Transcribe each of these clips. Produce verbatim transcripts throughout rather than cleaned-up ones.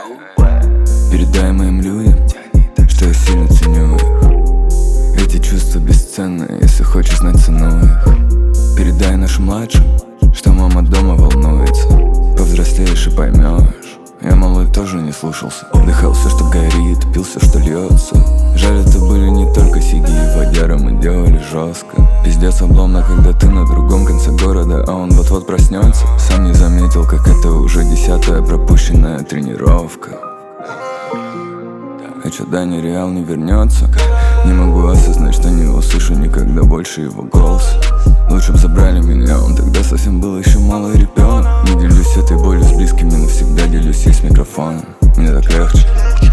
Передай моим людям, что я сильно ценю их. Эти чувства бесценны, если хочешь знать цену их. Передай нашим младшим, что мама дома волнуется. Повзрослеешь и поймешь, я малой тоже не слушался. Вдыхал все, что горит, пил все, что льется. Жаль, это были не только сиги и водяры, мы делали жестко. Пиздец обломно, когда ты на другом конце города, а он вот-вот проснется. Сам не заметил, как это уже десятая пропущенная тренировка. А чё Даня Реал не вернется? Не могу осознать, что не услышу никогда больше его голос. Лучше б забрали меня, он тогда совсем был еще малый ребенок. Не делюсь этой болью с близкими, навсегда делюсь ей с микрофоном. Мне так легче.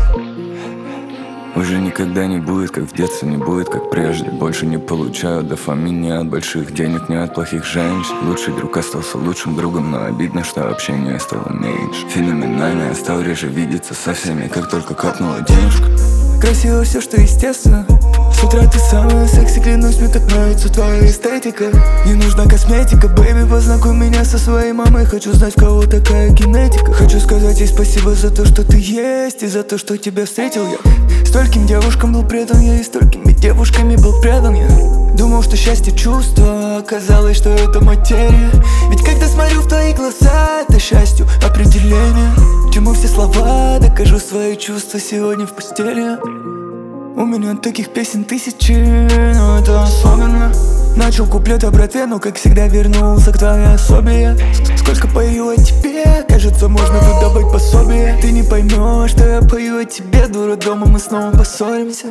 Уже никогда не будет, как в детстве, не будет, как прежде. Больше не получаю дофамин ни от больших денег, ни от плохих женщин. Лучший друг остался лучшим другом, но обидно, что общение стало меньше. Феноменально, я стал реже видеться со всеми, как только капнула денежка. Красиво все, что естественно. С утра ты самая секси, клянусь, мне так нравится твоя эстетика. Не нужна косметика, бэйби, познакомь меня со своей мамой. Хочу знать, в кого такая генетика. Хочу сказать ей спасибо за то, что ты есть, и за то, что тебя встретил я. Стольким девушкам был предан я, и столькими девушками был предан я. Думал, что счастье чувство, оказалось, что это материя. Ведь когда смотрю в твои глаза, это счастью определение. Чему все слова, докажу свои чувства сегодня в постели. У меня таких песен тысячи, но это особенно. Начал куплет о братве, но как всегда вернулся к твоей особе. Сколько пою о тебе, кажется, можно тут добавить пособие. Ты не поймешь, что я пою о тебе, дура, дома мы снова поссоримся.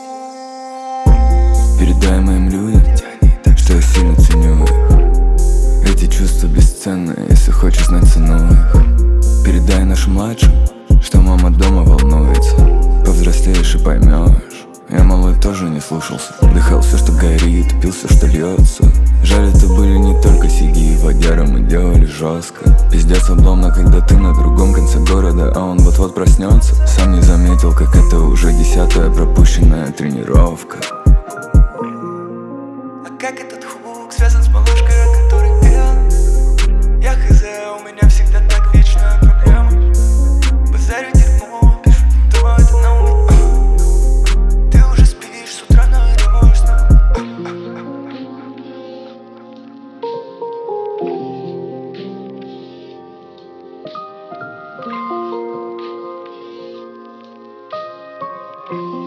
Передай моим людям, что я сильно ценю их. Эти чувства бесценны, если хочешь знать цену их. Передай нашим младшим, что мама дома волнуется. Повзрослеешь и поймешь, я малой тоже не слушался. Вдыхал все, что горит, пил все, что льется. Жаль, это были не только сиги и водяры, мы делали жестко. Пиздец обломно, когда ты на другом конце города, а он вот-вот проснется. Сам не заметил, как это уже десятая пропущенная тренировка. А как этот хук связан с малышкой, о которой пел? Я хз, у меня всегда так вечная проблема. Базарю дерьмо, пишу, то это на уме. Ты уже спишь с утра, но я думаю снова. Thank you.